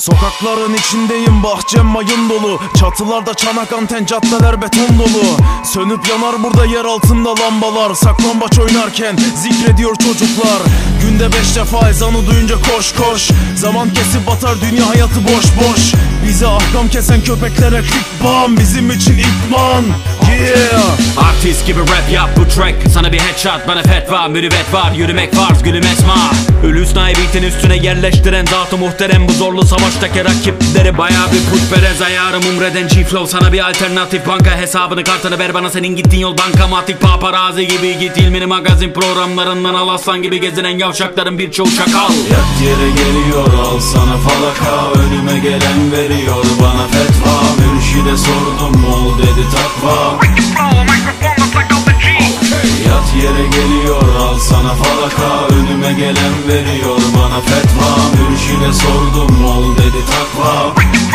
Sokakların içindeyim, bahçem mayın dolu. Çatılarda çanak anten, caddeler beton dolu. Sönüp yanar burada yer altında lambalar. Saklambaç oynarken zikrediyor çocuklar. Günde 5 defa ezanı duyunca koş koş. Zaman kesip batar dünya, hayatı boş boş. Bize ahkam kesen köpeklere klik bam. Bizim için idman, yeah. Artist gibi rap yap bu track. Sana bir headshot, bana fetva. Mürüvvet var, yürümek farz, gülüm esma. Ölü sniper'in üstüne yerleştiren zat-ı muhterem. Bu zorlu savaştaki rakipleri bayağı bir putperez. Ayarım umreden G-Flow, sana bir alternatif. Banka hesabını, kartını ver bana, senin gittiğin yol bankamatik. Paparazzi gibi git, ilmini magazin programlarından al. Aslan gibi gezinen yavşakların birçoğu şakal. Yat yere geliyor, al sana falaka. Önüme gelen veriyor bana fetva. Mürşide sordum, ol dedi takva. Yat yere geliyor, al sana falaka. Önüme gelen veriyor bana fetva. Mürşide sordum, ol dedi takva.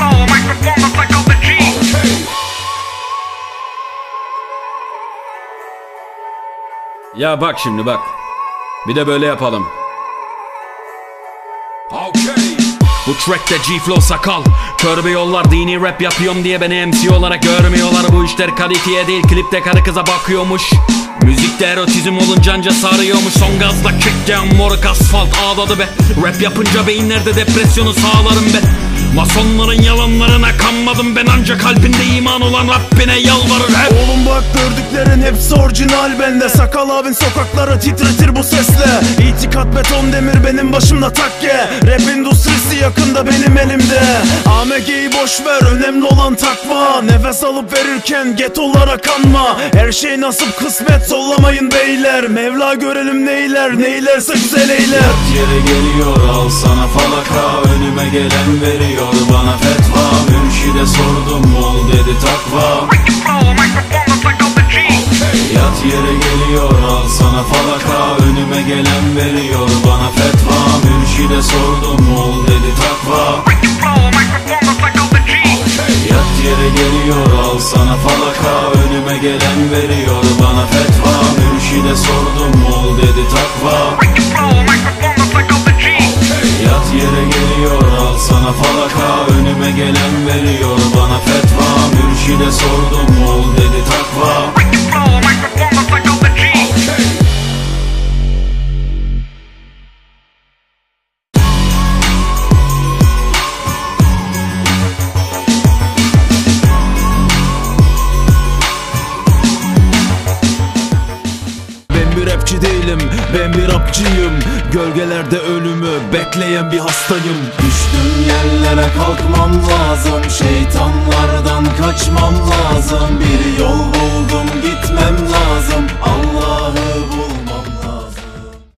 Ya bak şimdi bak. Bir de böyle yapalım. Bu trackte G-Flow sakal. Körbe yollar, dini rap yapıyorum diye beni MC olarak görmüyorlar. Bu işler kaliteye değil, klipte karı kıza bakıyormuş. Müzikte erotizm olunca anca sarıyormuş. Son gazla kickdown, moruk asfalt ağladı be. Rap yapınca beyinlerde depresyonu sağlarım be. Masonların yalanlarına kanmadım ben, ancak kalbinde iman olan Rabbine yalvarır hep. Oğlum bak, gördüklerin hepsi orijinal bende. Sakal abin sokakları titretir bu sesle. İtikat beton demir, benim başımda takke. Rap endüstrisi yakında benim elimde. AMG'yi boş ver, önemli olan takma. Nefes alıp verirken getolara kanma. Her şey nasip kısmet, sollamayın beyler. Mevla görelim neyler, neylerse güzel eyler. Yat yere geliyor, al sana falaka. Önüme gelen veriyor bana fetva. Mürşide sordum, ol dedi takva. Yat yere geliyor, al sana falaka. Önüme gelen veriyor bana fetva. Mürşide sordum, ol dedi takva. Yat yere geliyor, al sana falaka. Önüme gelen veriyor bana fetva. Mürşide sordum, ol dedi takva. Yat yere geliyor, al sana falaka. Önüme gelen veriyor bana fetva. Mürşide sordum, ol dedi takva. Ben bir rapçi değilim, ben bir rapçiyim. Gölgelerde ölümü bekleyen bir hastayım. Düştüm yerlere kalkmam lazım. Şeytanlardan kaçmam lazım. Bir